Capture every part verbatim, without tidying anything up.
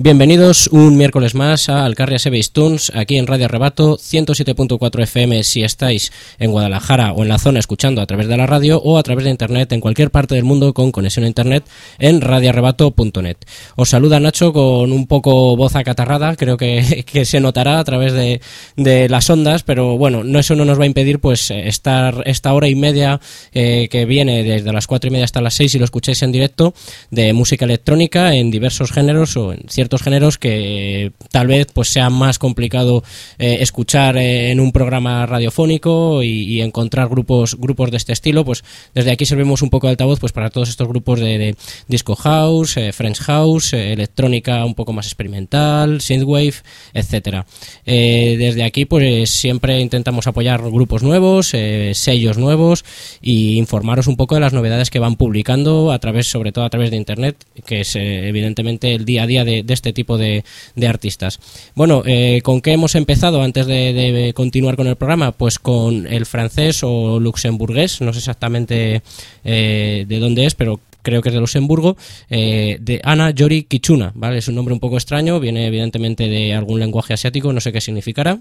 Bienvenidos un miércoles más a Alcarria Sebestunes, aquí en Radio Arrebato, ciento siete punto cuatro F M si estáis en Guadalajara o en la zona escuchando a través de la radio, o a través de internet en cualquier parte del mundo con conexión a internet en radio arrebato punto net. Os saluda Nacho con un poco voz acatarrada, creo que, que se notará a través de, de las ondas, pero bueno, no, eso no nos va a impedir pues estar esta hora y media eh, que viene desde las cuatro y media hasta las seis, si lo escucháis en directo, de música electrónica en diversos géneros o en ciertos géneros que tal vez pues sea más complicado eh, escuchar eh, en un programa radiofónico y, y encontrar grupos grupos de este estilo. Pues desde aquí servimos un poco de altavoz pues para todos estos grupos de, de disco house, eh, French house, eh, electrónica un poco más experimental, synthwave, etcétera. Eh, desde aquí pues siempre intentamos apoyar grupos nuevos, eh, sellos nuevos, y informaros un poco de las novedades que van publicando a través, sobre todo a través de internet, que es eh, evidentemente el día a día de, de este tipo de, de artistas. Bueno, eh, ¿con qué hemos empezado antes de, de continuar con el programa? Pues con el francés o luxemburgués, no sé exactamente eh, de dónde es, pero creo que es de Luxemburgo, eh, de Ana Yori Kichuna, ¿vale? Es un nombre un poco extraño, viene evidentemente de algún lenguaje asiático, no sé qué significará,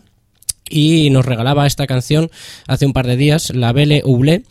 y nos regalaba esta canción hace un par de días, La Belle Oublée.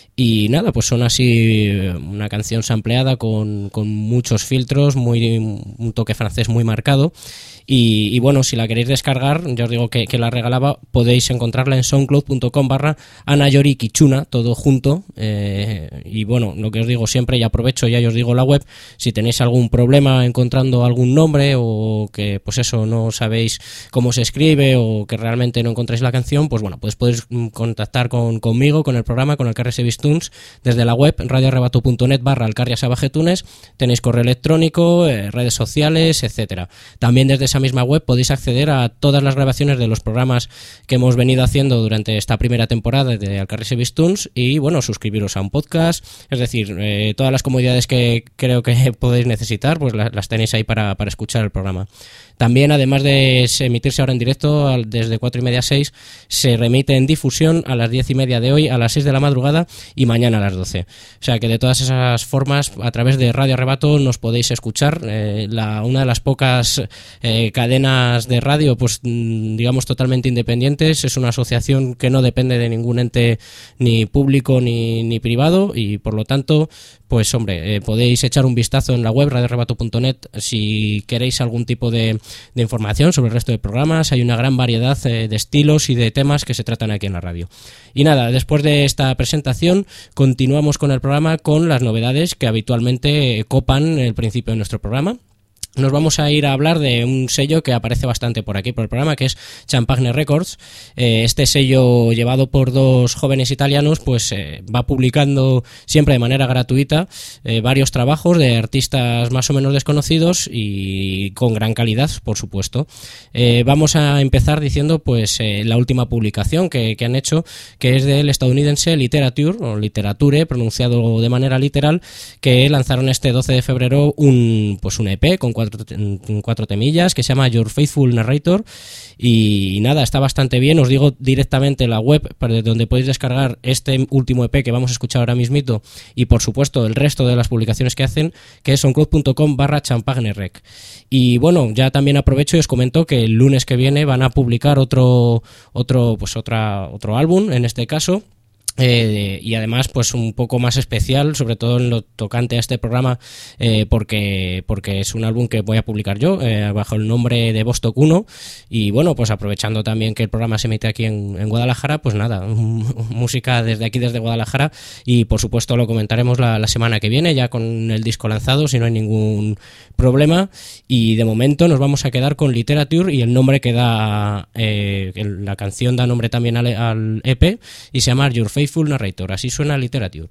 Y nada, pues son así una canción sampleada con, con muchos filtros, muy un toque francés muy marcado. Y, y bueno, si la queréis descargar, yo os digo que, que la regalaba, podéis encontrarla en soundcloud punto com barra Ana Yori Kichuna, todo junto. Eh, y bueno, lo que os digo siempre, y aprovecho, ya os digo la web, si tenéis algún problema encontrando algún nombre, o que pues eso, no sabéis cómo se escribe, o que realmente no encontráis la canción, pues bueno, pues podéis contactar con, conmigo, con el programa, con Alcarria Sebestunes, desde la web radio arrebato punto net barra Alcarria Sebestunes. Tenéis correo electrónico, eh, redes sociales, etcétera. También desde esa misma web podéis acceder a todas las grabaciones de los programas que hemos venido haciendo durante esta primera temporada de Alcarria Sebestunes, y bueno, suscribiros a un podcast, es decir, eh, todas las comodidades que creo que podéis necesitar, pues las, las tenéis ahí para, para escuchar el programa. También, además de emitirse ahora en directo desde cuatro y media a seis, se remite en difusión a las diez y media de hoy, a las seis de la madrugada y mañana a las doce. O sea que de todas esas formas, a través de Radio Arrebato nos podéis escuchar. Eh, la, una de las pocas eh, cadenas de radio, pues digamos totalmente independientes. Es una asociación que no depende de ningún ente ni público ni, ni privado, y por lo tanto, pues hombre, eh, podéis echar un vistazo en la web radio arrebato punto net si queréis algún tipo de, de información sobre el resto de programas. Hay una gran variedad eh, de estilos y de temas que se tratan aquí en la radio. Y nada, después de esta presentación, continuamos con el programa, con las novedades que habitualmente copan el principio de nuestro programa. Nos vamos a ir a hablar de un sello que aparece bastante por aquí por el programa, que es Champagne Records. Eh, este sello, llevado por dos jóvenes italianos, pues eh, va publicando siempre de manera gratuita eh, varios trabajos de artistas más o menos desconocidos y con gran calidad, por supuesto. Eh, vamos a empezar diciendo pues eh, la última publicación que, que han hecho, que es del estadounidense Literature, o Literature, pronunciado de manera literal, que lanzaron este doce de febrero un, pues un E P con cuatro Cuatro, cuatro temillas que se llama Your Faithful Narrator, y, y nada, está bastante bien. Os digo directamente la web para donde podéis descargar este último E P que vamos a escuchar ahora mismito, y por supuesto el resto de las publicaciones que hacen, que es soundcloud punto com barra Champagne Rec. Y bueno, ya también aprovecho y os comento que el lunes que viene van a publicar otro otro pues otra otro álbum, en este caso. Eh, y además pues un poco más especial, sobre todo en lo tocante a este programa, eh, porque porque es un álbum que voy a publicar yo eh, bajo el nombre de Vostok uno. Y bueno, pues aprovechando también que el programa se emite aquí en, en Guadalajara, pues nada, música desde aquí, desde Guadalajara, y por supuesto lo comentaremos la, la semana que viene ya con el disco lanzado, si no hay ningún problema. Y de momento nos vamos a quedar con Literature, y el nombre que da eh, la canción da nombre también al, al E P, y se llama Your Faithful Faithful Narrator. Así suena Literature.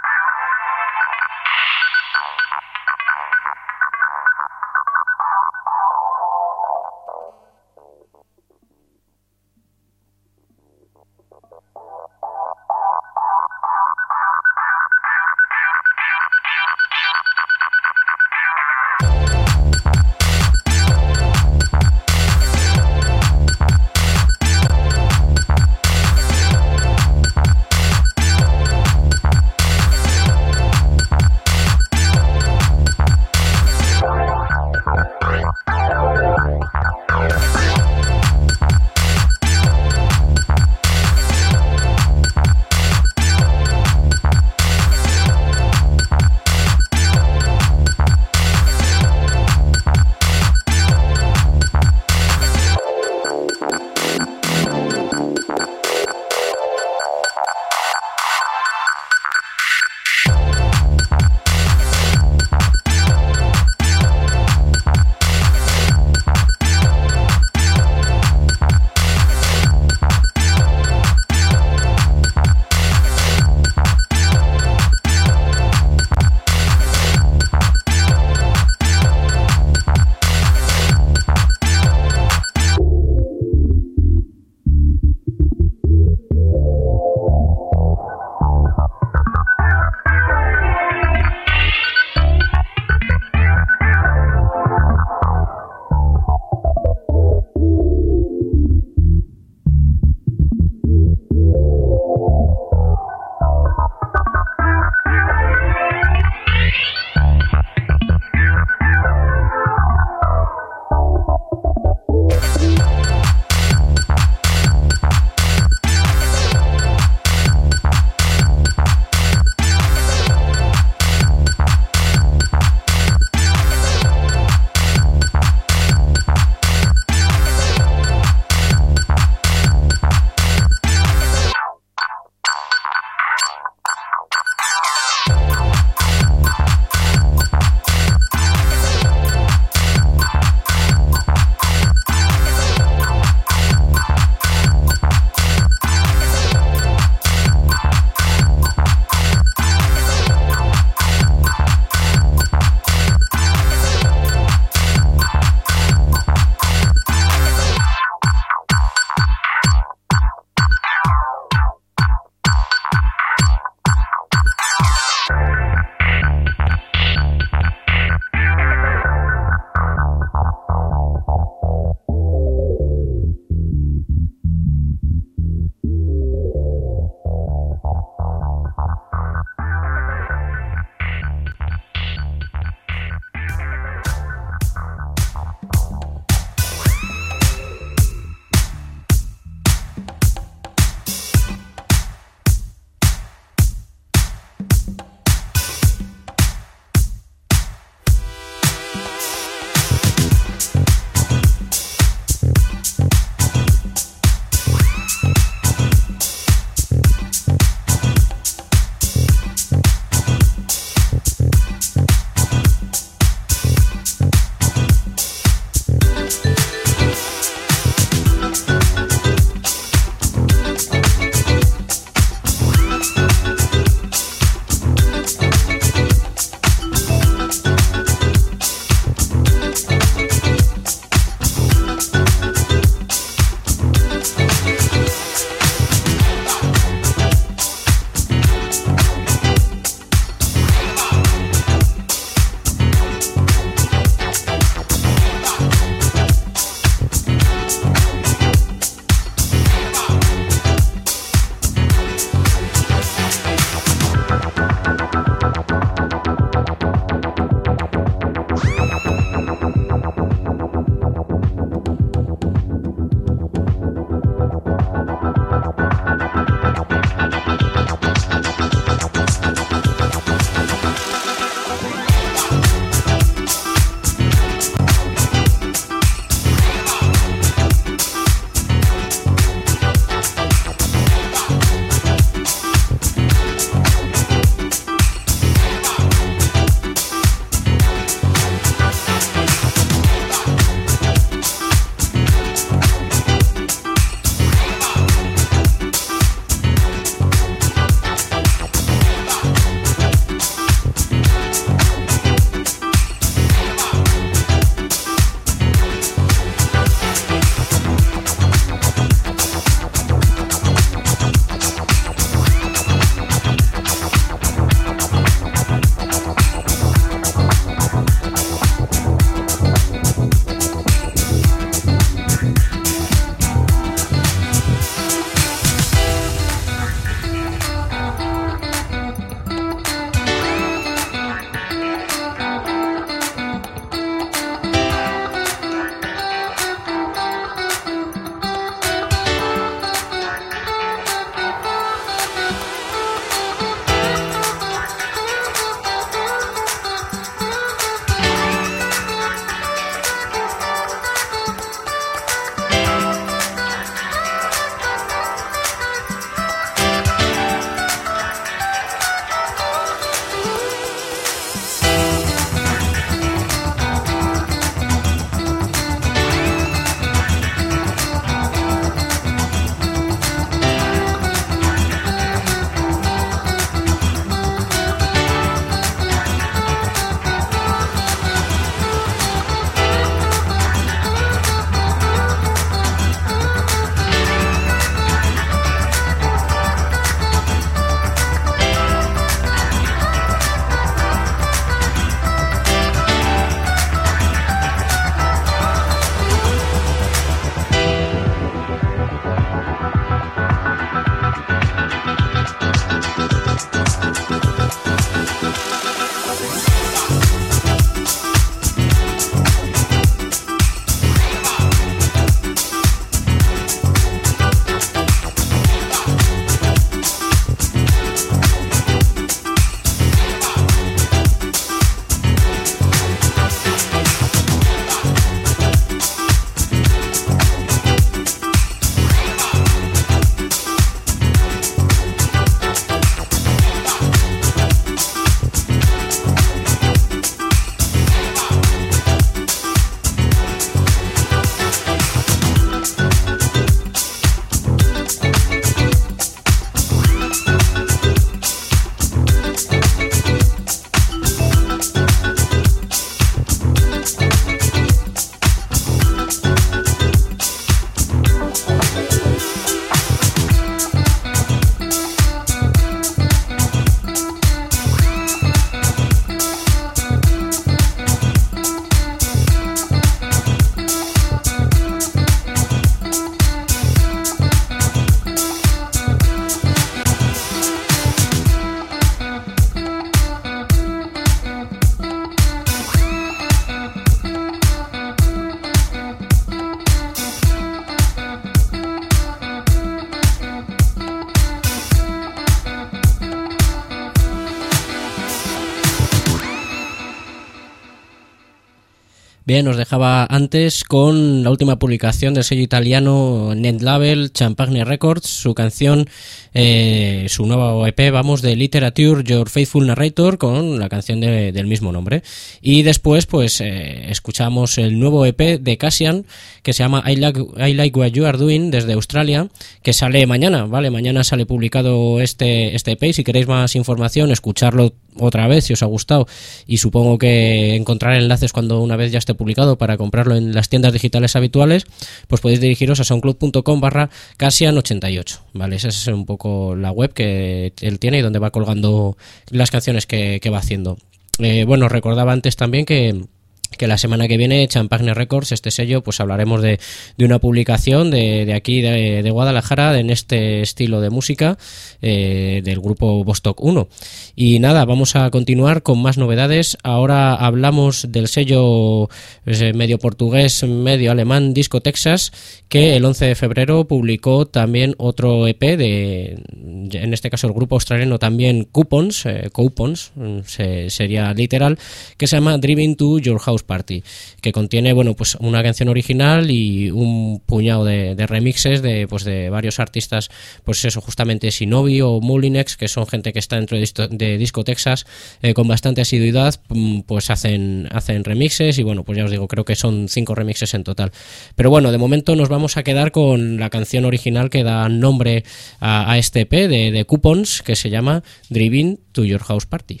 Bien, nos dejaba antes con la última publicación del sello italiano Net Label, Champagne Records, su canción, eh, su nuevo E P, vamos, de Literature, Your Faithful Narrator, con la canción de, del mismo nombre. Y después, pues, eh, escuchamos el nuevo E P de Cassian, que se llama I Like, I Like What You Are Doing, desde Australia, que sale mañana, ¿vale? Mañana sale publicado este, este E P. Si queréis más información, escucharlo otra vez si os ha gustado, y supongo que encontrar enlaces cuando una vez ya esté publicado para comprarlo en las tiendas digitales habituales, pues podéis dirigiros a soundcloud.com barra Cassian ochenta y ocho, ¿vale? Esa es un poco la web que él tiene y donde va colgando las canciones que, que va haciendo. Eh, bueno, recordaba antes también que que la semana que viene Champagne Records, este sello, pues hablaremos de, de una publicación de, de aquí de, de Guadalajara en este estilo de música, eh, del grupo Vostok uno. Y nada, vamos a continuar con más novedades. Ahora hablamos del sello pues, medio portugués, medio alemán, Disco Texas, que el once de febrero publicó también otro E P de, en este caso el grupo australiano también Coupons, eh, Coupons se, sería literal, que se llama Driving to Your House Party, que contiene, bueno, pues una canción original y un puñado de, de remixes de, pues de varios artistas, pues eso, justamente Shinobi o Moulinex, que son gente que está dentro de, Disco, de Disco Texas, eh, con bastante asiduidad, pues hacen, hacen remixes, y bueno, pues ya os digo, creo que son cinco remixes en total. Pero bueno, de momento nos vamos a quedar con la canción original que da nombre a, a este E P de, de Coupons, que se llama Driving to Your House Party.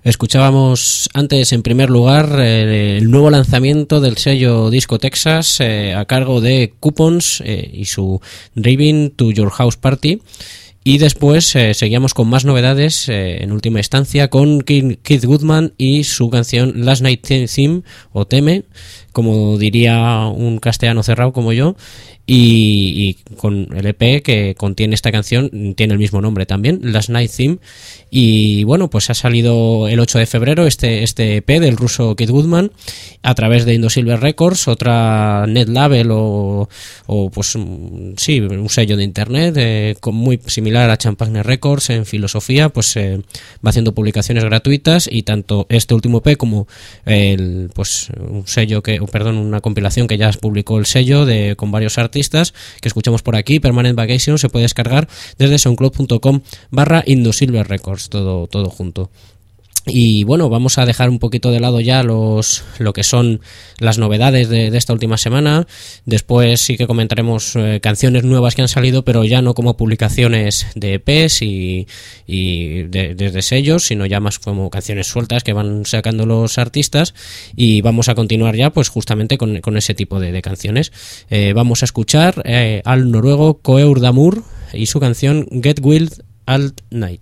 Escuchábamos antes, en primer lugar, eh, el nuevo lanzamiento del sello Disco Texas eh, a cargo de Coupons eh, y su Driving to Your House Party. Y después eh, seguíamos con más novedades, eh, en última instancia, con Keith Goodman y su canción Last Night Theme, o Teme, como diría un castellano cerrado como yo, y, y con el E P que contiene esta canción, tiene el mismo nombre también, Last Night Theme. Y bueno, pues ha salido el ocho de febrero este, este E P del ruso Keith Goodman a través de Indosilver Records, otra net label o, o pues sí, un sello de internet eh, con muy similar a Champagne Records en filosofía, pues eh, va haciendo publicaciones gratuitas, y tanto este último E P como el, pues un sello que, perdón, una compilación que ya publicó el sello de con varios artistas que escuchamos por aquí, Permanent Vacation, se puede descargar desde soundcloud punto com barra Indosilver Records, todo, todo junto. Y bueno, vamos a dejar un poquito de lado ya los lo que son las novedades de, de esta última semana. Después sí que comentaremos eh, canciones nuevas que han salido, pero ya no como publicaciones de E Pes y, y de, desde sellos, sino ya más como canciones sueltas que van sacando los artistas. Y vamos a continuar ya pues justamente con, con ese tipo de, de canciones. Eh, vamos a escuchar eh, al noruego Koeur Damur y su canción Get Wild at Night.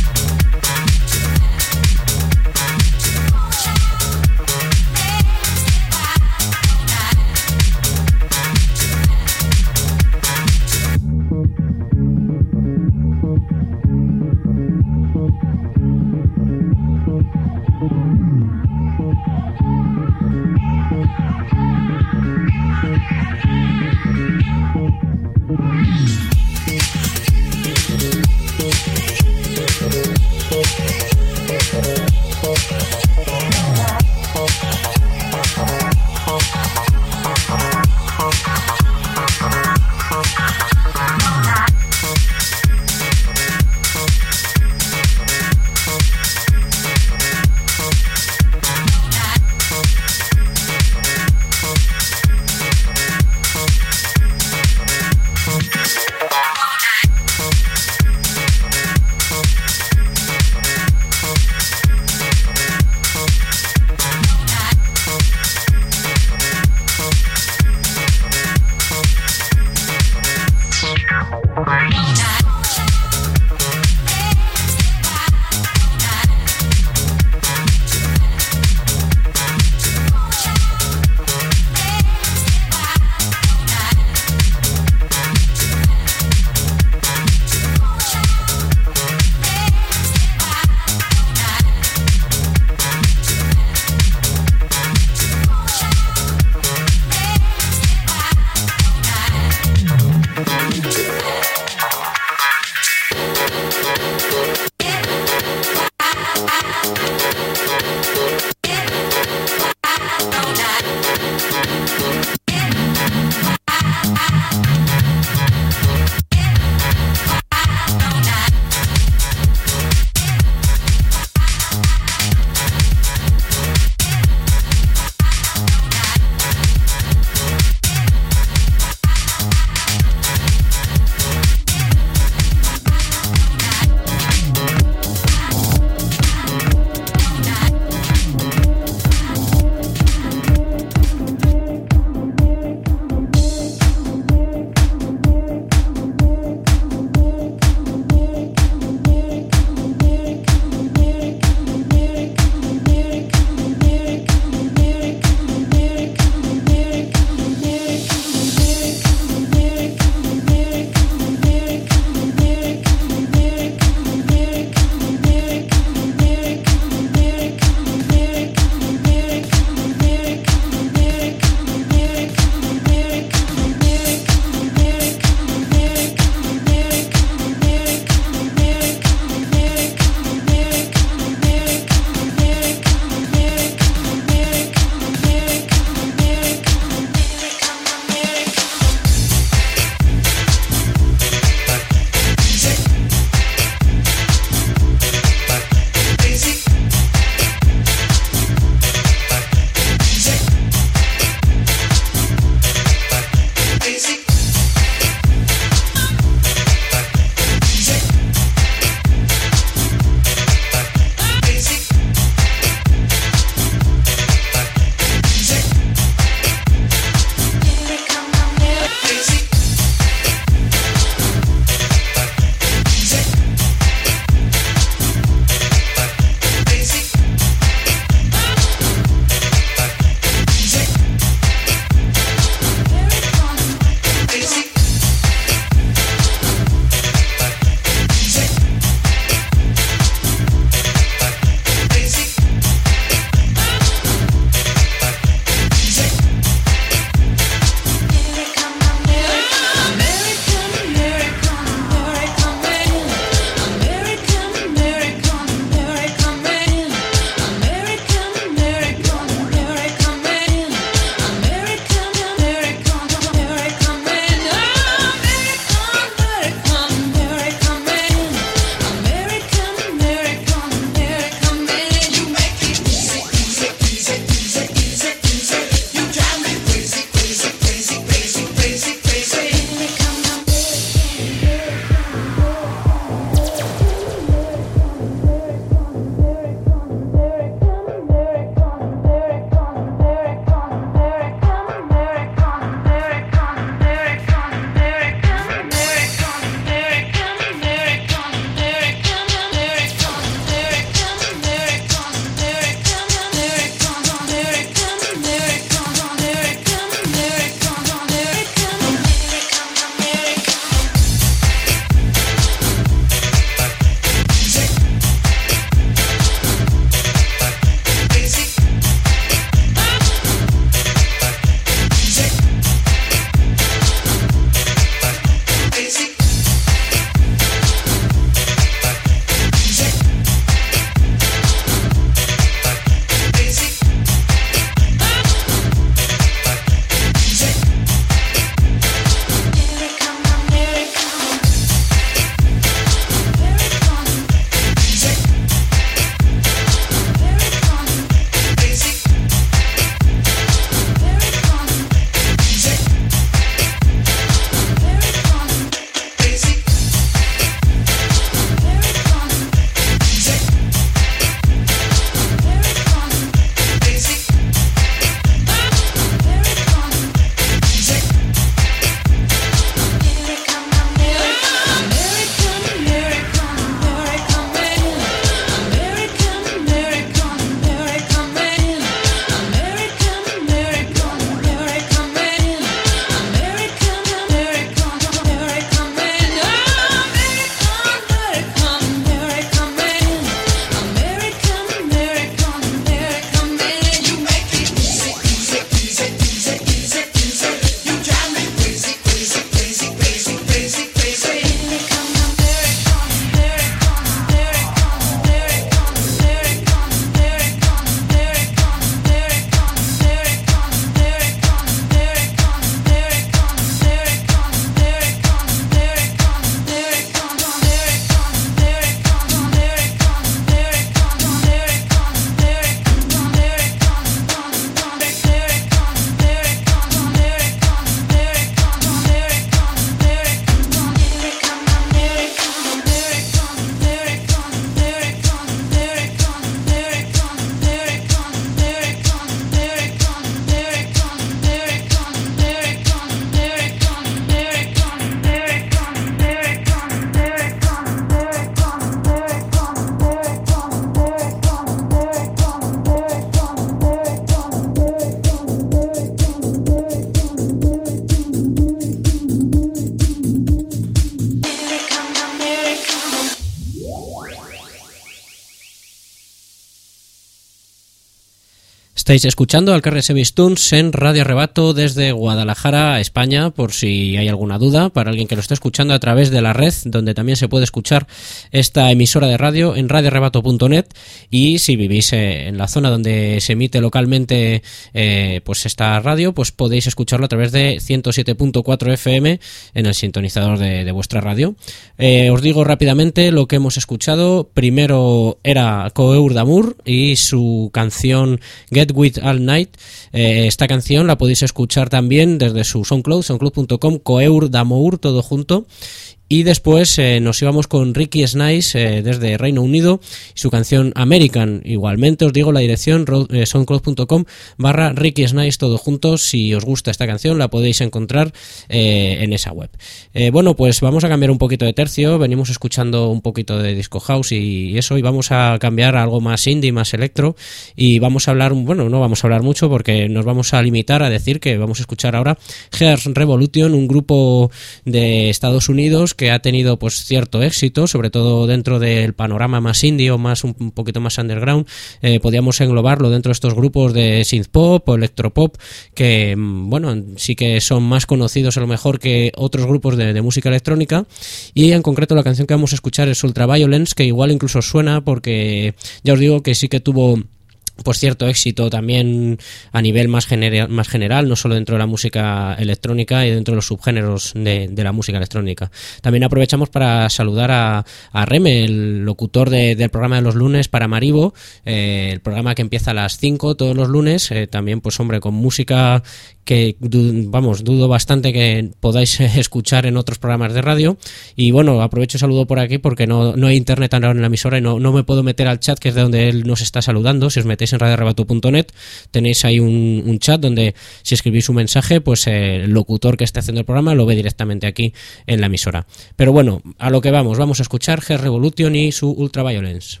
Estáis escuchando al Alcarria Sevistuns en Radio Arrebato desde Guadalajara, España, por si hay alguna duda, para alguien que lo esté escuchando a través de la red, donde también se puede escuchar esta emisora de radio en radio arrebato punto net, y si vivís eh, en la zona donde se emite localmente eh, pues esta radio, pues podéis escucharlo a través de ciento siete punto cuatro F M en el sintonizador de, de vuestra radio. Eh, os digo rápidamente lo que hemos escuchado. Primero era Coeur d'Amour y su canción Get With All Night. Eh, esta canción la podéis escuchar también desde su SoundCloud, soundcloud punto com, Coeur d'Amour, todo junto. Y después eh, nos íbamos con Ricky Snice eh, desde Reino Unido y su canción American. Igualmente os digo la dirección eh, soundcloud punto com barra Ricky Snice, todo juntos. Si os gusta esta canción la podéis encontrar eh, en esa web. Eh, bueno, pues vamos a cambiar un poquito de tercio. Venimos escuchando un poquito de disco house y eso, y vamos a cambiar a algo más indie, más electro, y vamos a hablar, bueno, no vamos a hablar mucho porque nos vamos a limitar a decir que vamos a escuchar ahora Hearst Revolution, un grupo de Estados Unidos que ha tenido pues cierto éxito, sobre todo dentro del panorama más indie o más un, un poquito más underground. Eh, podíamos englobarlo dentro de estos grupos de synth pop o electropop que, bueno, sí que son más conocidos a lo mejor que otros grupos de, de música electrónica. Y en concreto la canción que vamos a escuchar es Ultraviolence, que igual incluso suena porque ya os digo que sí que tuvo pues cierto éxito también a nivel más, genera, más general, no solo dentro de la música electrónica y dentro de los subgéneros de, de la música electrónica. También aprovechamos para saludar a, a Reme, el locutor de, del programa de los lunes para Maribo, eh, el programa que empieza a las cinco todos los lunes, eh, también pues hombre, con música que vamos, dudo bastante que podáis escuchar en otros programas de radio. Y bueno, aprovecho y saludo por aquí porque no, no hay internet ahora en la emisora y no, no me puedo meter al chat, que es de donde él nos está saludando. Si os metéis en radio arrebato punto net tenéis ahí un, un chat donde si escribís un mensaje, pues eh, el locutor que esté haciendo el programa lo ve directamente aquí en la emisora. Pero bueno, a lo que vamos, vamos a escuchar Hearst Revolution y su Ultraviolence.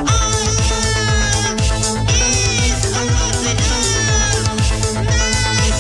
Is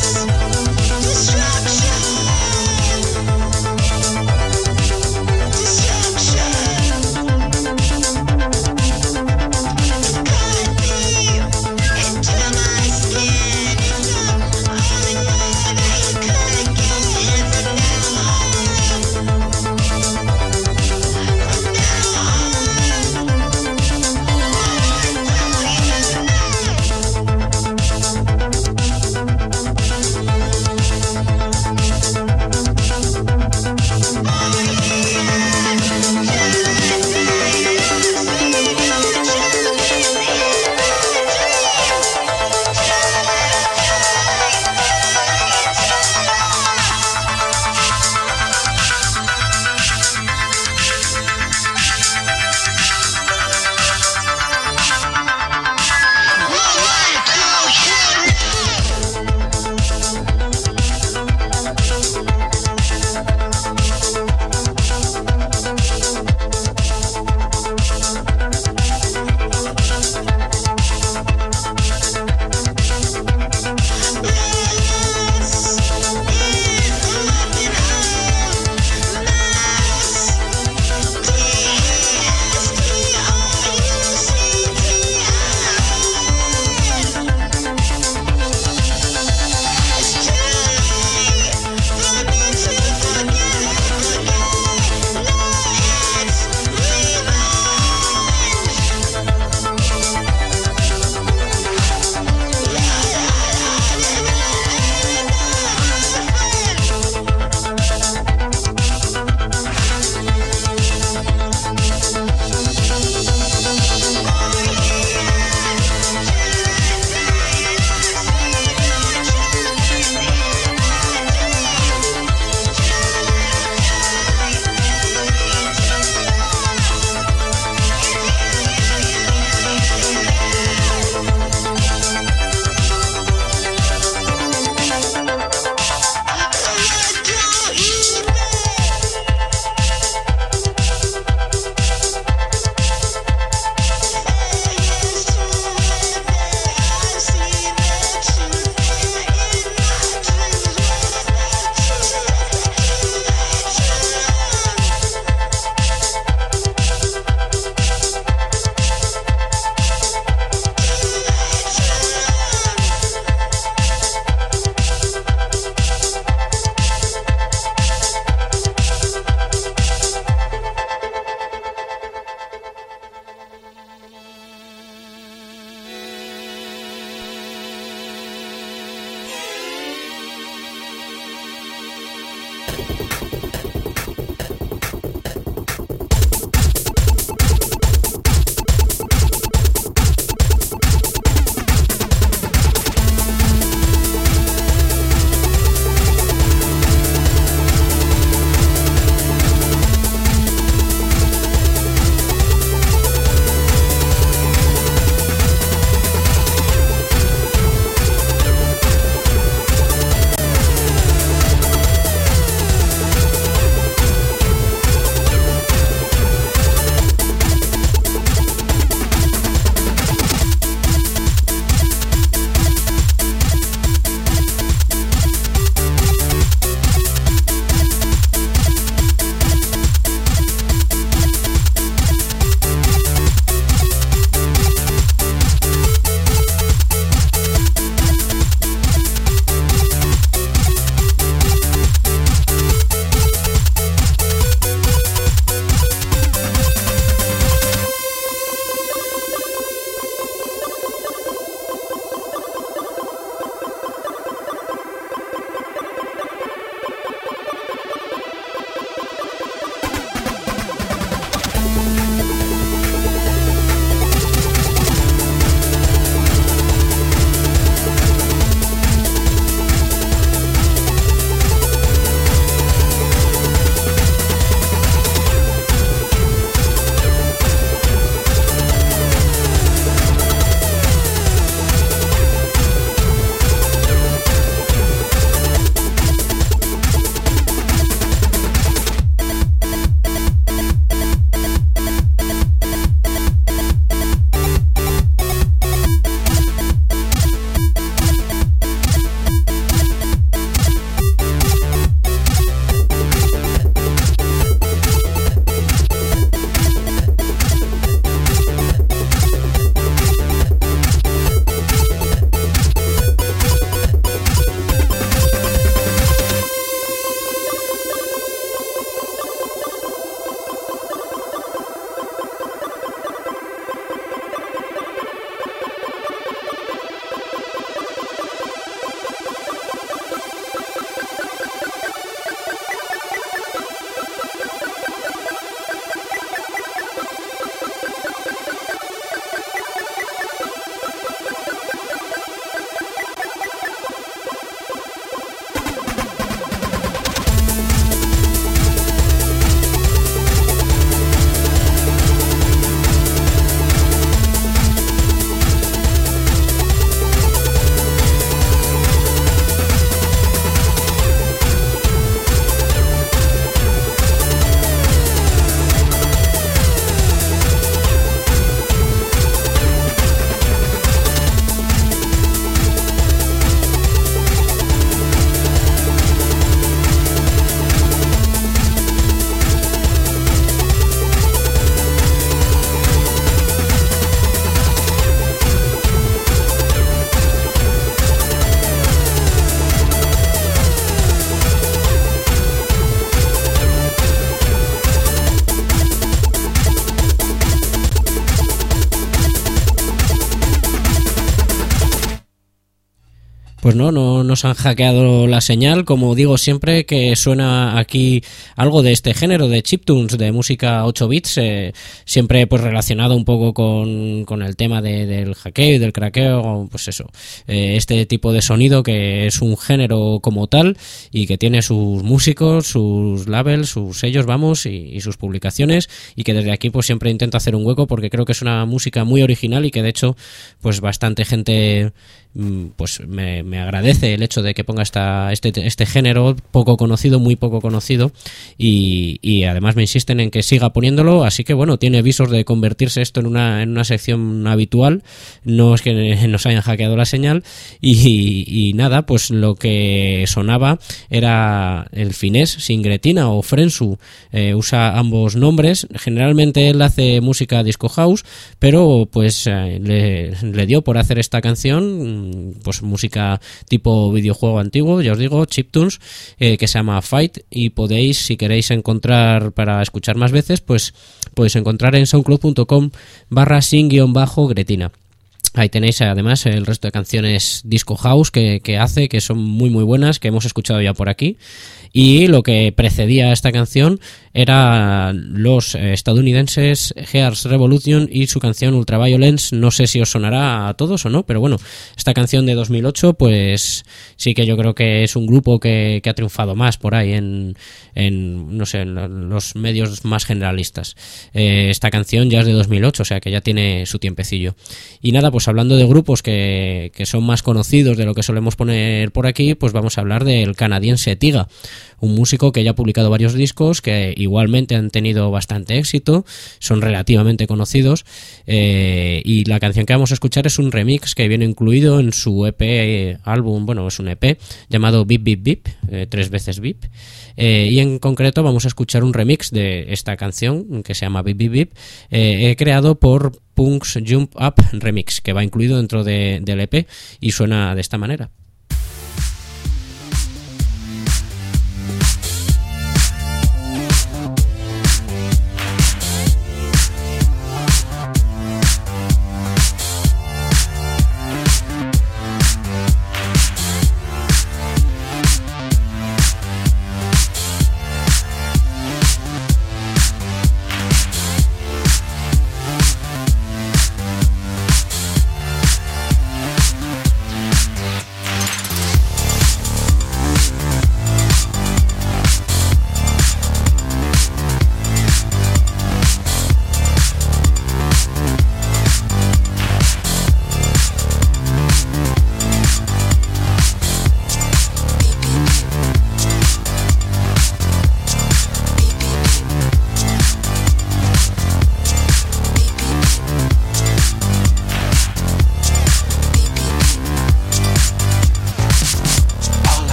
Pues no, no nos han hackeado la señal, como digo siempre que suena aquí algo de este género de chiptunes, de música ocho bits, eh, siempre pues relacionado un poco con, con el tema de, del hackeo y del craqueo, pues eso, eh, este tipo de sonido que es un género como tal y que tiene sus músicos, sus labels, sus sellos, vamos, y, y sus publicaciones, y que desde aquí pues siempre intento hacer un hueco porque creo que es una música muy original y que de hecho pues bastante gente pues me, me agradece el hecho de que ponga esta, este, este género poco conocido, muy poco conocido, y, y además me insisten en que siga poniéndolo, así que bueno, tiene visos de convertirse esto en una, en una sección habitual, no es que nos hayan hackeado la señal, y, y nada, pues lo que sonaba era el finés sin Gretina o Frensu, eh, usa ambos nombres, generalmente él hace música disco house, pero pues eh, le, le dio por hacer esta canción, pues música tipo videojuego antiguo, ya os digo, chiptunes, eh, que se llama Fight, y podéis, si queréis encontrar para escuchar más veces, pues podéis encontrar en soundcloud punto com barra sin guión bajo Gretina. Ahí tenéis además el resto de canciones disco house que, que hace, que son muy muy buenas, que hemos escuchado ya por aquí. Y lo que precedía a esta canción era los estadounidenses Gears Revolution y su canción Ultraviolence. No sé si os sonará a todos o no, pero bueno, esta canción de dos mil ocho pues sí que yo creo que es un grupo que, que ha triunfado más por ahí en, en no sé, en los medios más generalistas. Eh, esta canción ya es de dos mil ocho, o sea que ya tiene su tiempecillo. Y nada, pues hablando de grupos que, que son más conocidos de lo que solemos poner por aquí, pues vamos a hablar del canadiense Tiga, un músico que ya ha publicado varios discos, que igualmente han tenido bastante éxito, son relativamente conocidos, eh, y la canción que vamos a escuchar es un remix que viene incluido en su E P, eh, álbum, bueno, es un E P llamado Bip Bip Bip, eh, tres veces Bip, eh, y en concreto vamos a escuchar un remix de esta canción que se llama Bip Bip Bip, eh, creado por Punk's Jump Up Remix, que va incluido dentro de, del E P y suena de esta manera.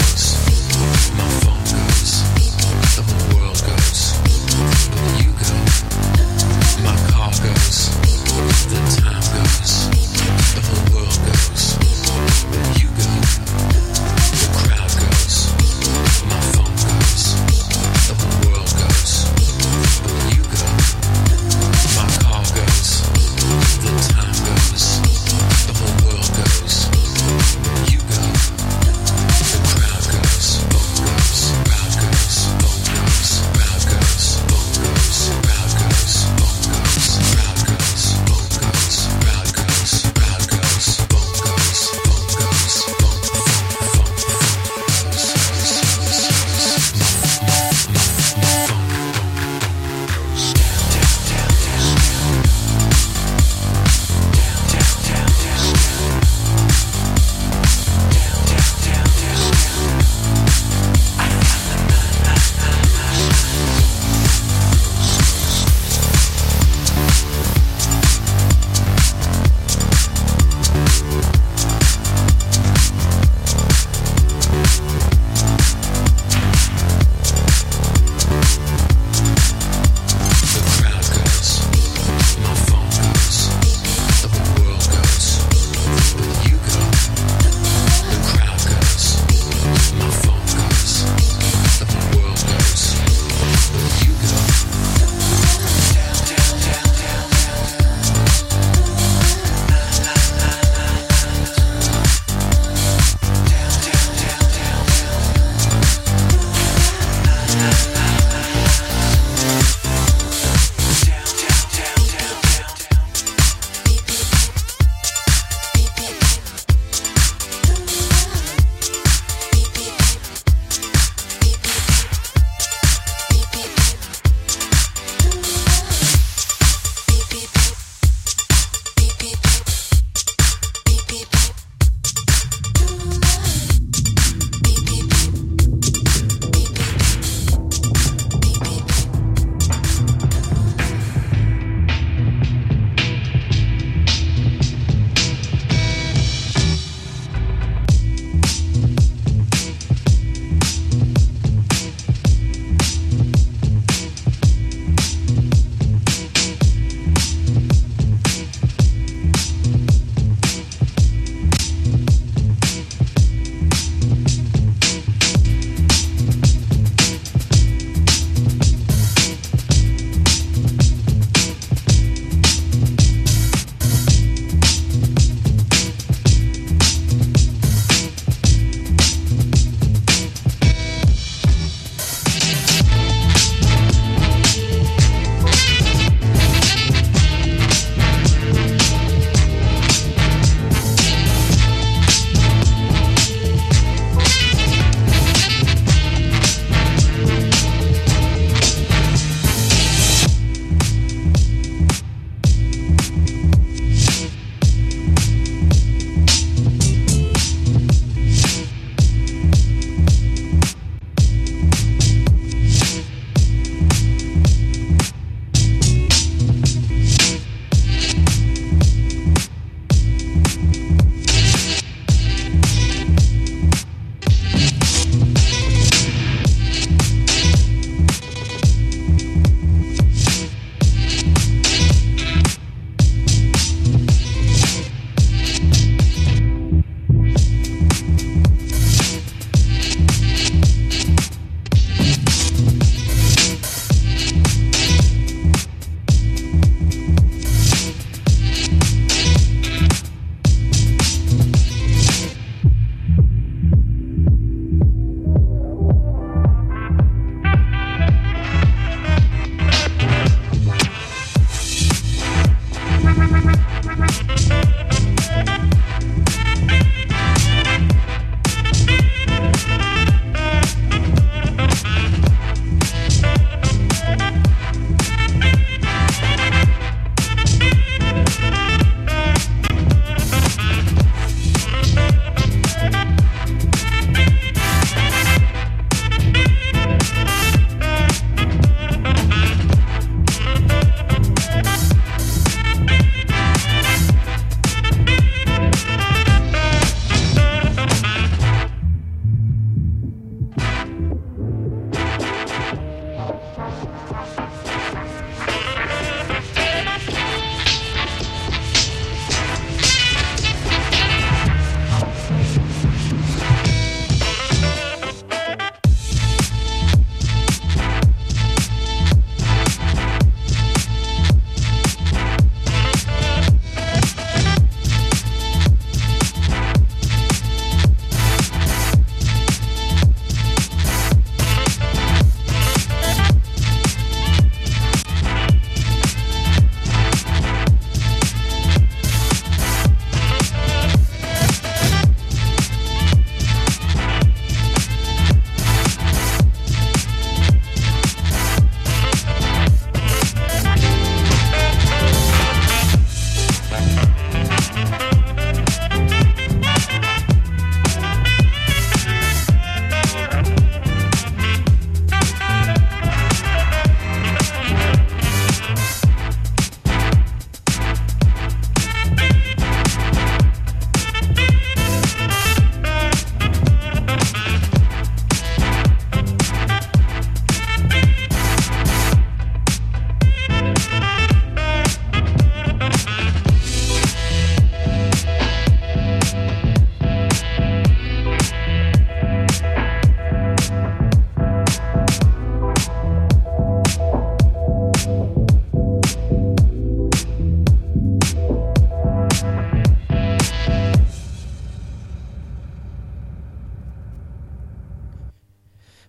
You go.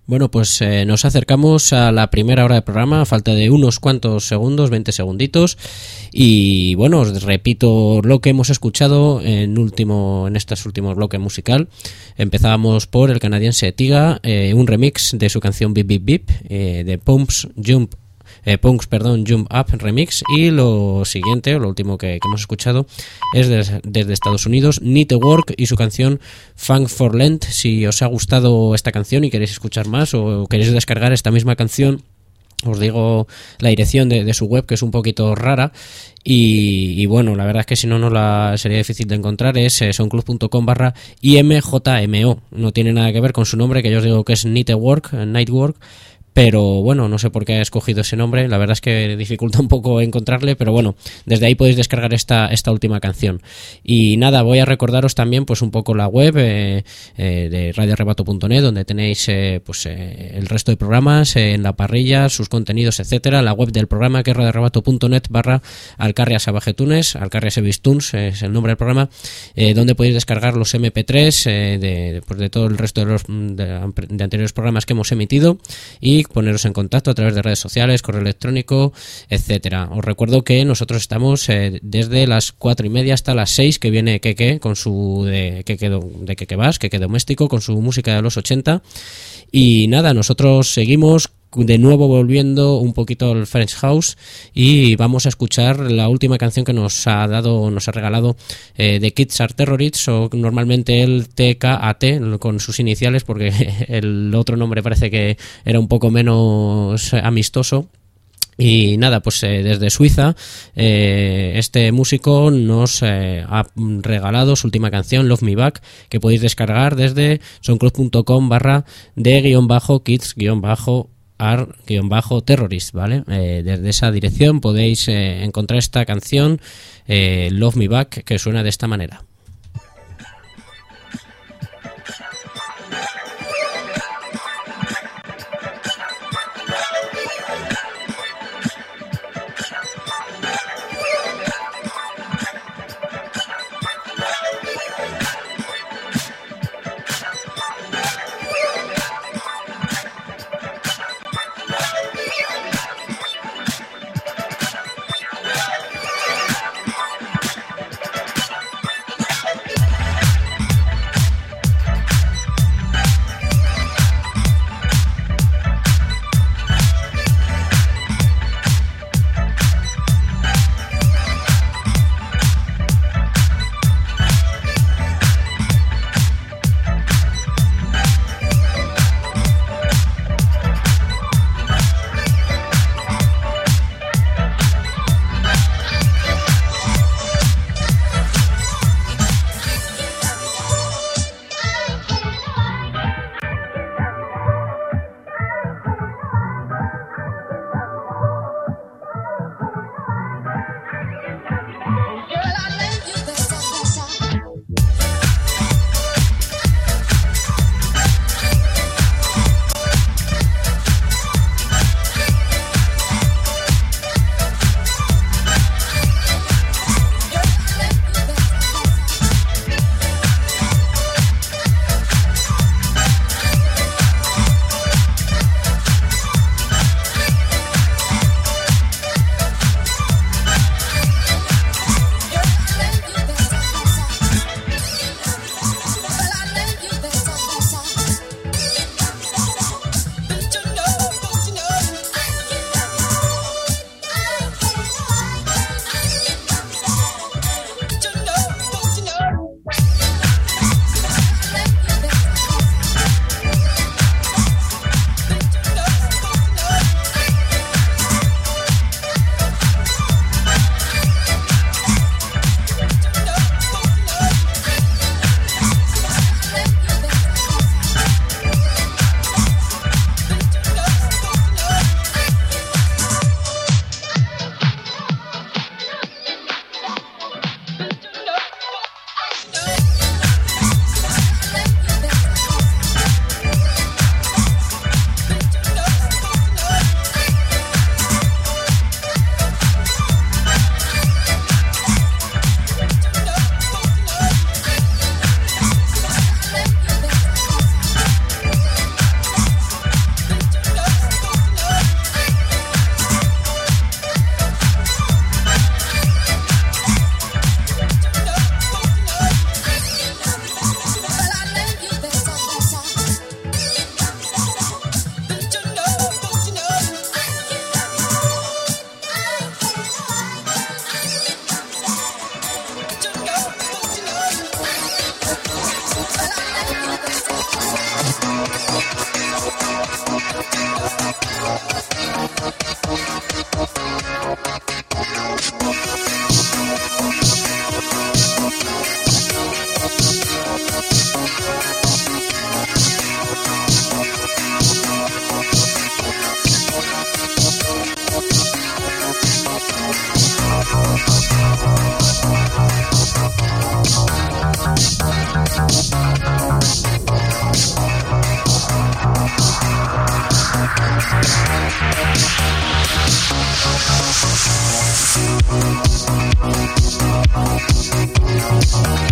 Bueno, pues eh, nos acercamos a la primera hora de programa, a falta de unos cuantos segundos, veinte segunditos, y bueno, os repito lo que hemos escuchado en último en estos últimos bloques musical. Empezábamos por el canadiense Tiga, eh, un remix de su canción Beep Beep Beep, eh, de Pumps Jump Eh, Punks, perdón, Jump Up Remix, y lo siguiente, o lo último que, que hemos escuchado es desde, desde Estados Unidos, Need to Work y su canción Funk for Lent. Si os ha gustado esta canción y queréis escuchar más o queréis descargar esta misma canción, os digo la dirección de, de su web, que es un poquito rara y, y bueno, la verdad es que si no, no la sería difícil de encontrar. Es eh, soundcloud.com barra imjmo. No tiene nada que ver con su nombre, que yo os digo que es Need to Work, Night Work. Pero bueno, no sé por qué ha escogido ese nombre, la verdad es que dificulta un poco encontrarle, pero bueno, desde ahí podéis descargar esta, esta última canción. Y nada, voy a recordaros también pues un poco la web eh, eh, de radio arrebato punto net, donde tenéis eh, pues eh, el resto de programas eh, en la parrilla, sus contenidos, etcétera. La web del programa, que es radio arrebato punto net barra Alcarria Salvaje Tunes, Alcarria Sevis Tunes es el nombre del programa, eh, donde podéis descargar los eme pe tres eh, de, pues de todo el resto de los de, de anteriores programas que hemos emitido, y poneros en contacto a través de redes sociales, correo electrónico, etcétera. Os recuerdo que nosotros estamos eh, desde las cuatro y media hasta las seis, que viene Keke con su de Keke de Keke Bass, Keke Doméstico, con su música de los ochenta. Y nada, nosotros seguimos de nuevo volviendo un poquito al French House y vamos a escuchar la última canción que nos ha dado, nos ha regalado eh, The Kids Are Terrorists, o normalmente el T K A T con sus iniciales, porque el otro nombre parece que era un poco menos amistoso. Y nada, pues eh, desde Suiza eh, este músico nos eh, ha regalado su última canción, Love Me Back, que podéis descargar desde soundcloud.com barra de guión bajo kids guión bajo ar-terrorist, ¿vale? Eh, desde esa dirección podéis eh, encontrar esta canción, eh, Love Me Back, que suena de esta manera.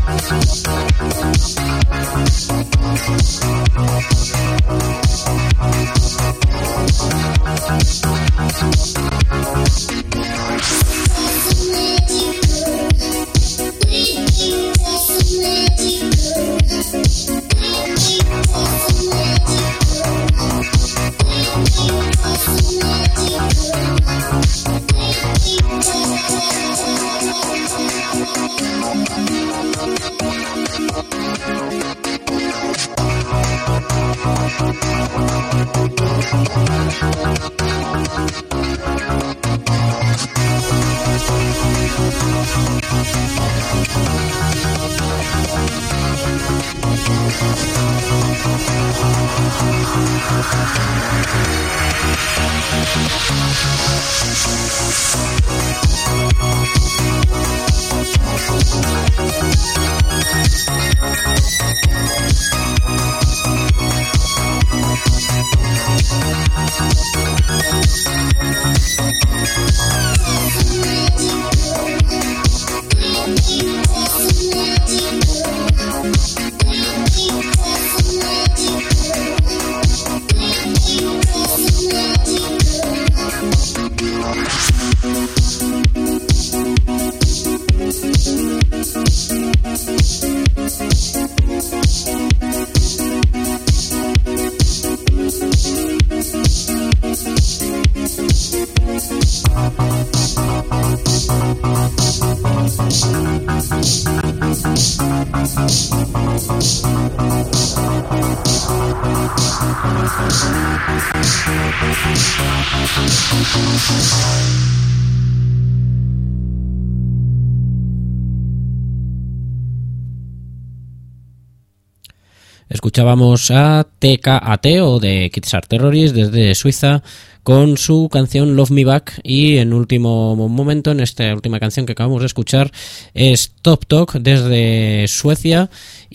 Escuchábamos a T K A T o de Kids Are Terrorists desde Suiza con su canción Love Me Back, y en último momento, en esta última canción que acabamos de escuchar, es Top Talk desde Suecia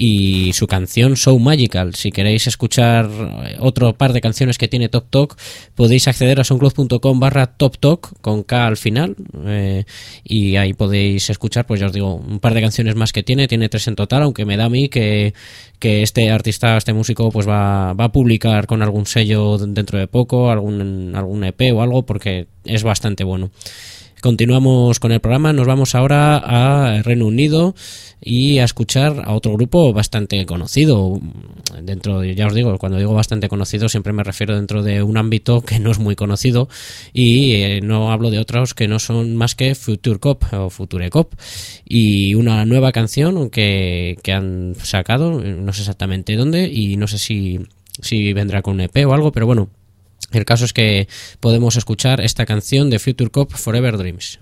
y su canción So Magical. Si queréis escuchar otro par de canciones que tiene Top Talk, podéis acceder a soundcloud.com barra Top Talk con K al final, eh, y ahí podéis escuchar, pues ya os digo, un par de canciones más que tiene, tiene tres en total, aunque me da a mí que, que este artista, este músico, pues va, va a publicar con algún sello dentro de poco, algún, algún E P o algo, porque es bastante bueno. Continuamos con el programa, nos vamos ahora a Reino Unido y a escuchar a otro grupo bastante conocido. Dentro, ya os digo, cuando digo bastante conocido siempre me refiero dentro de un ámbito que no es muy conocido, y eh, no hablo de otros que no son más que Future Cop o Future Cop, y una nueva canción que, que han sacado, no sé exactamente dónde, y no sé si, si vendrá con un E P o algo, pero bueno, el caso es que podemos escuchar esta canción de Future Cop, Forever Dreams.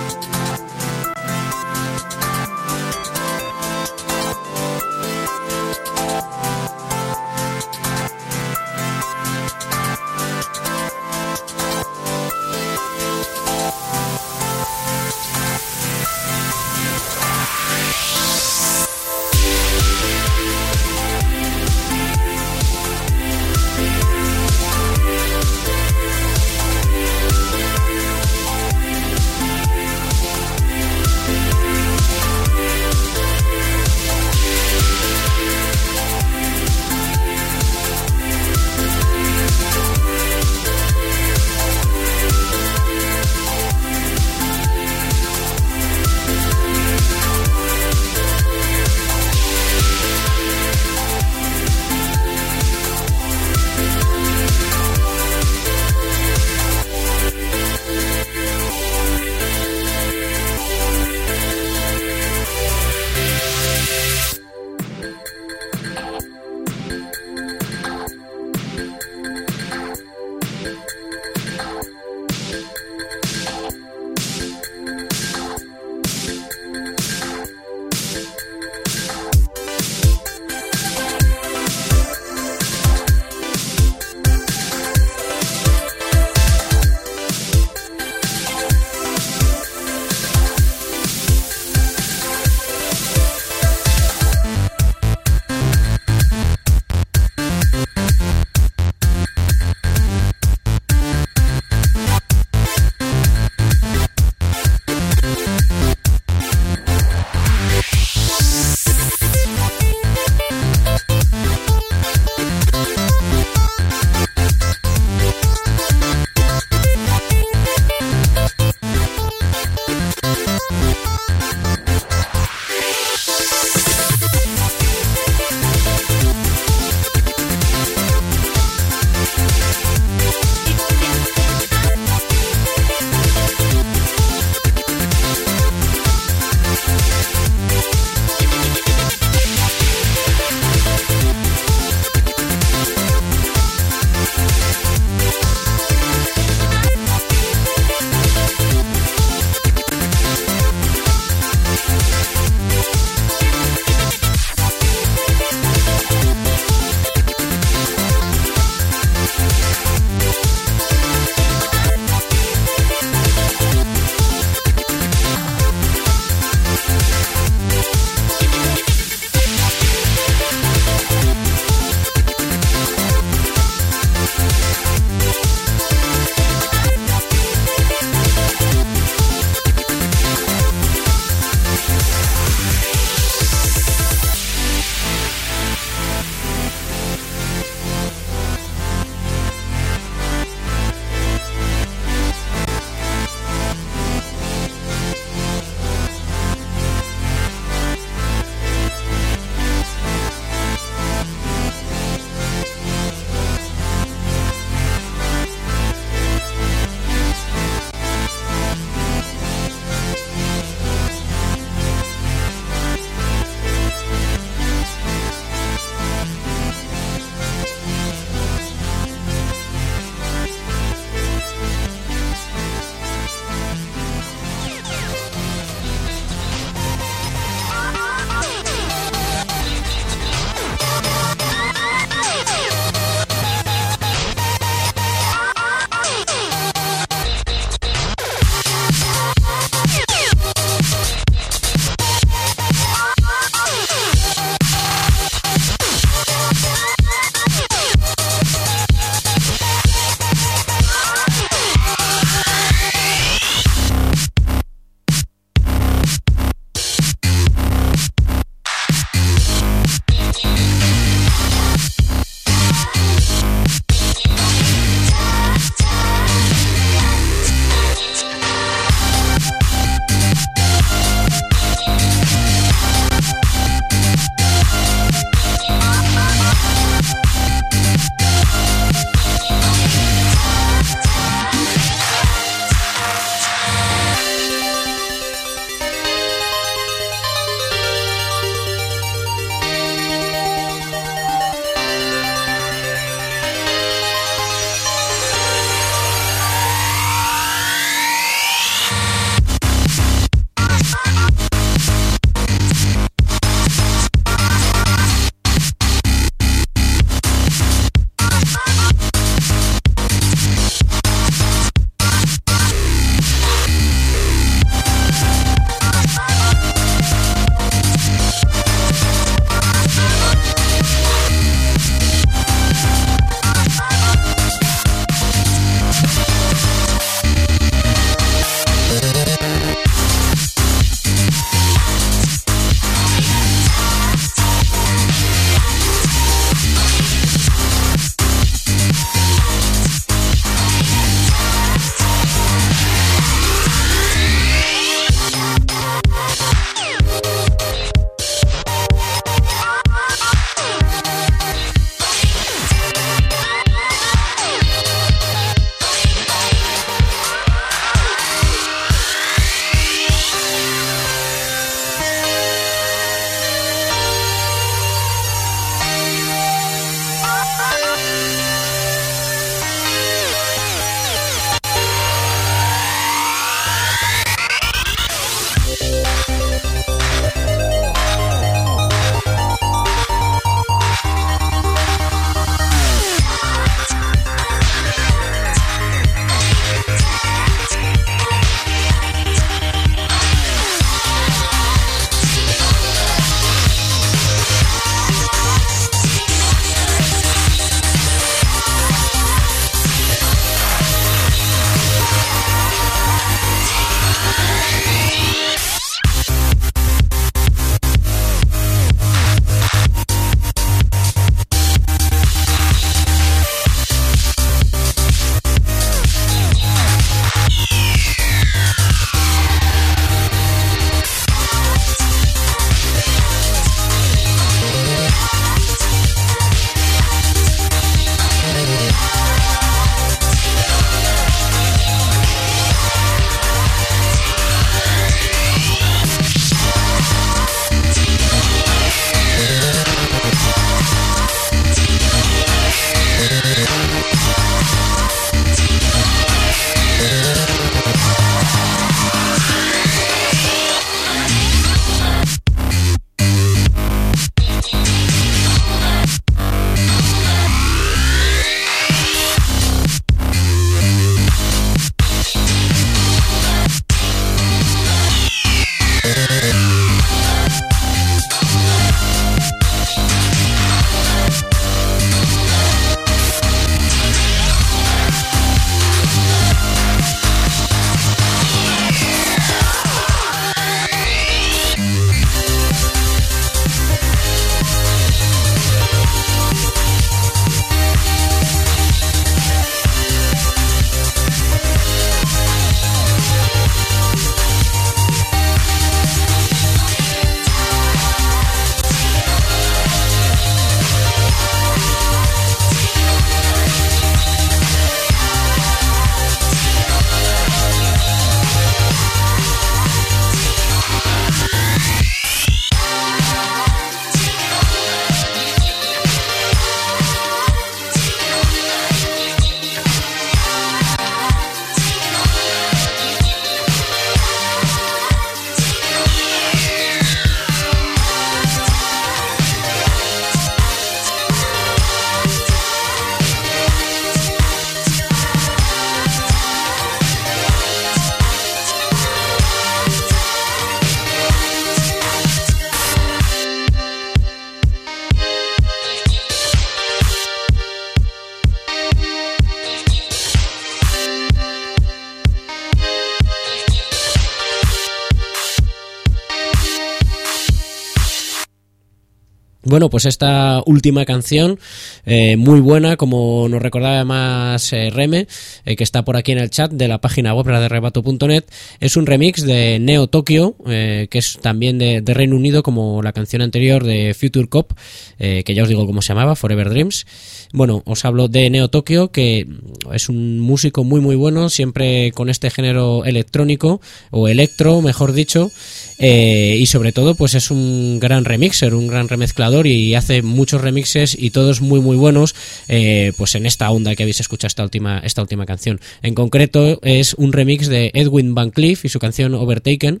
Bueno, pues esta última canción, eh, muy buena, como nos recordaba además eh, Reme, eh, que está por aquí en el chat de la página web radio rebato punto net, es un remix de Neo Tokyo, eh, que es también de, de Reino Unido, como la canción anterior de Future Cop, eh, que ya os digo cómo se llamaba, Forever Dreams. Bueno, os hablo de Neo Tokyo, que es un músico muy muy bueno, siempre con este género electrónico, o electro, mejor dicho, eh, y sobre todo pues es un gran remixer, un gran remezclador, y hace muchos remixes y todos muy muy buenos, eh, pues en esta onda que habéis escuchado esta última, esta última canción. En concreto es un remix de Edwin Van Cleef y su canción Overtaken.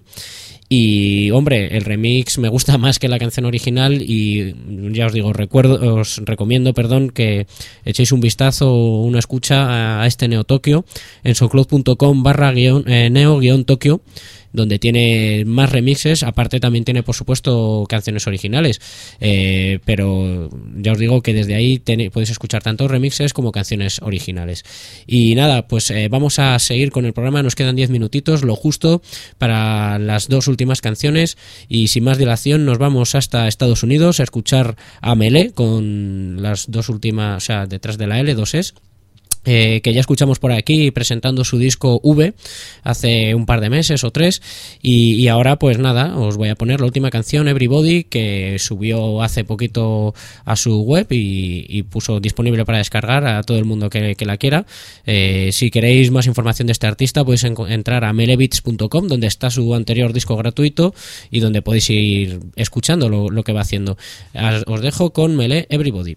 Y hombre, el remix me gusta más que la canción original, y ya os digo, recuerdo, os recomiendo, perdón, que echéis un vistazo o una escucha a este Neo Tokyo en soundcloud punto com barra neo guión Tokyo, donde tiene más remixes. Aparte también tiene, por supuesto, canciones originales, eh, pero ya os digo que desde ahí ten, podéis escuchar tanto remixes como canciones originales. Y nada, pues eh, vamos a seguir con el programa. Nos quedan diez minutitos, lo justo para las dos últimas canciones, y sin más dilación nos vamos hasta Estados Unidos a escuchar a Melee con las dos últimas, o sea, detrás de la L, dos es. Eh, que ya escuchamos por aquí presentando su disco V hace un par de meses o tres, y, y ahora pues nada, os voy a poner la última canción, Everybody, que subió hace poquito a su web y, y puso disponible para descargar a todo el mundo que, que la quiera. Eh, si queréis más información de este artista podéis en, entrar a melebeats punto com, donde está su anterior disco gratuito y donde podéis ir escuchando lo, lo que va haciendo. Os dejo con Melee, Everybody.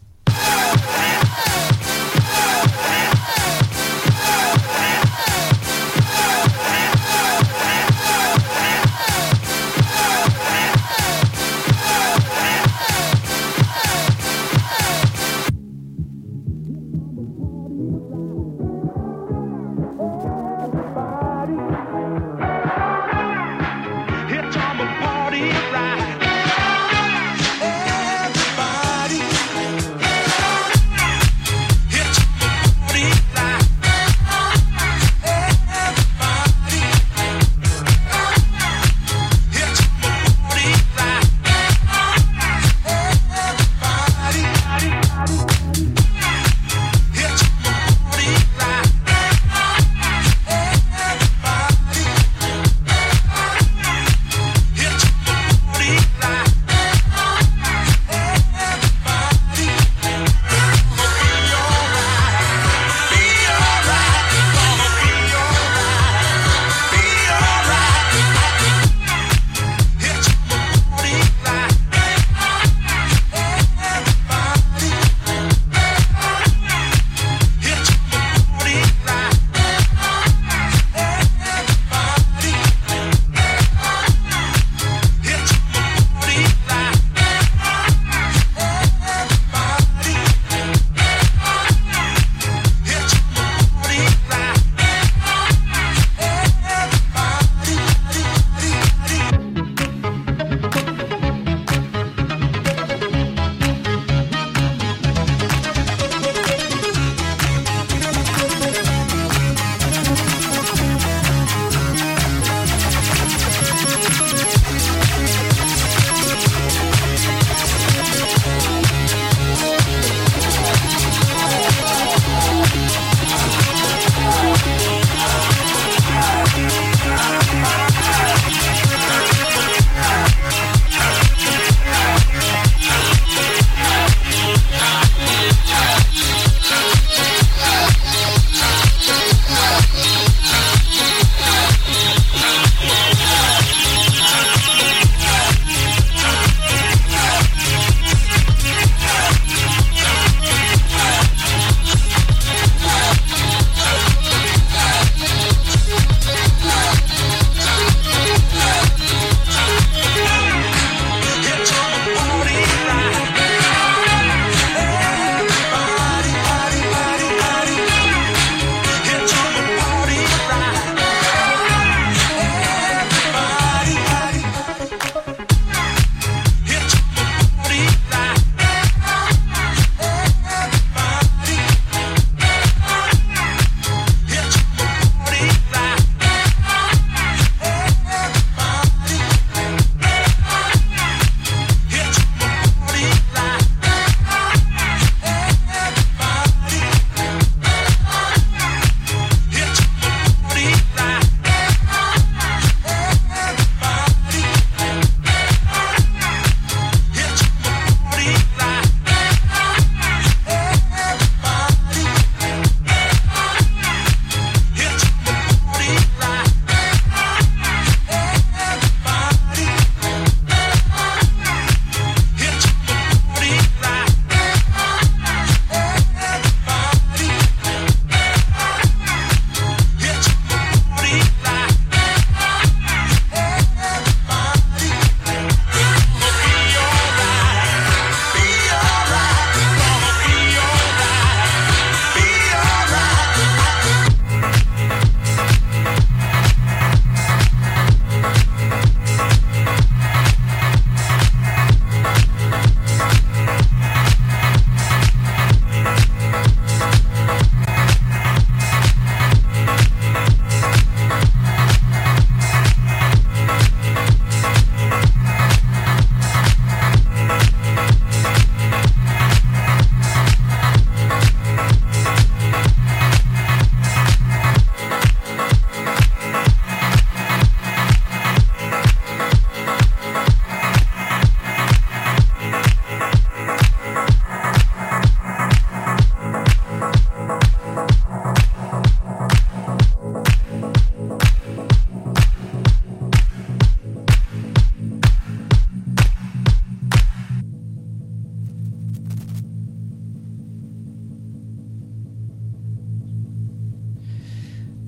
Everybody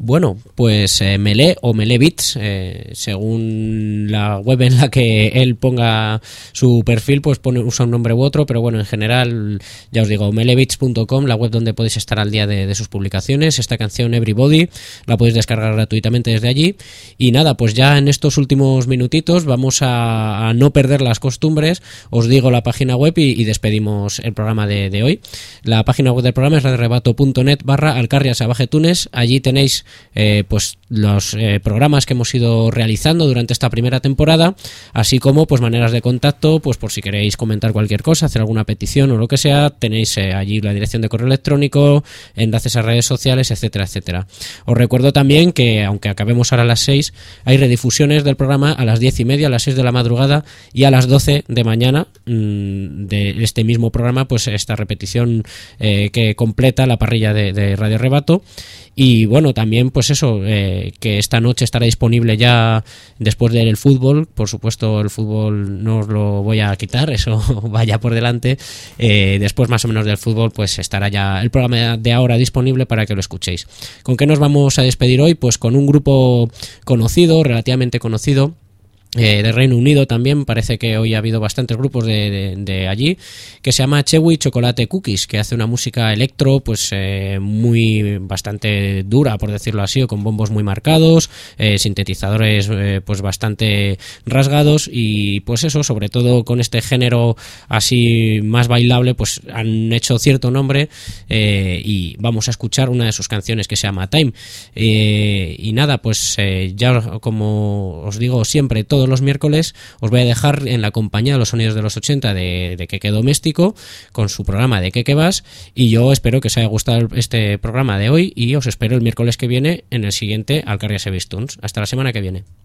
Bueno, pues eh, Melee o Melee Beats, eh, según la web en la que él ponga su perfil, pues pone, usa un nombre u otro, pero bueno, en general, ya os digo, melee beats punto com, la web donde podéis estar al día de, de sus publicaciones. Esta canción Everybody la podéis descargar gratuitamente desde allí. Y nada, pues ya en estos últimos minutitos vamos a, a no perder las costumbres. Os digo la página web y, y despedimos el programa de, de hoy. La página web del programa es radiorebato punto net barra Alcarria Salvaje Tunes. Allí tenéis eh, pues los eh, programas que hemos ido realizando durante esta primera temporada, así como pues maneras de contacto, pues por si queréis comentar cualquier cosa, hacer alguna petición o lo que sea, tenéis eh, allí la dirección de correo electrónico, enlaces a redes sociales, etcétera, etcétera. Os recuerdo también que, aunque acabemos ahora a las seis, hay redifusiones del programa a las diez y media, a las seis de la madrugada y a las doce de mañana mmm, de este mismo programa, pues esta repetición eh, que completa la parrilla de, de Radio Rebato. Y bueno, también pues eso, eh, que esta noche estará disponible ya después del fútbol. Por supuesto, el fútbol no os lo voy a quitar, eso vaya por delante. Eh, después más o menos del fútbol pues estará ya el programa de ahora disponible para que lo escuchéis. ¿Con qué nos vamos a despedir hoy? Pues con un grupo conocido, relativamente conocido, Eh, de Reino Unido también. Parece que hoy ha habido bastantes grupos de, de, de allí, que se llama Chewy Chocolate Cookies, que hace una música electro pues eh, muy bastante dura, por decirlo así, o con bombos muy marcados, eh, sintetizadores eh, pues bastante rasgados, y pues eso, sobre todo con este género así más bailable, pues han hecho cierto nombre, eh, y vamos a escuchar una de sus canciones que se llama Time. Eh, y nada, pues eh, ya como os digo siempre, todo los miércoles os voy a dejar en la compañía de los sonidos de los ochenta de, de Keke Doméstico con su programa de Keke Bass, y yo espero que os haya gustado este programa de hoy y os espero el miércoles que viene en el siguiente Alcarria Sevis Tunes. Hasta la semana que viene.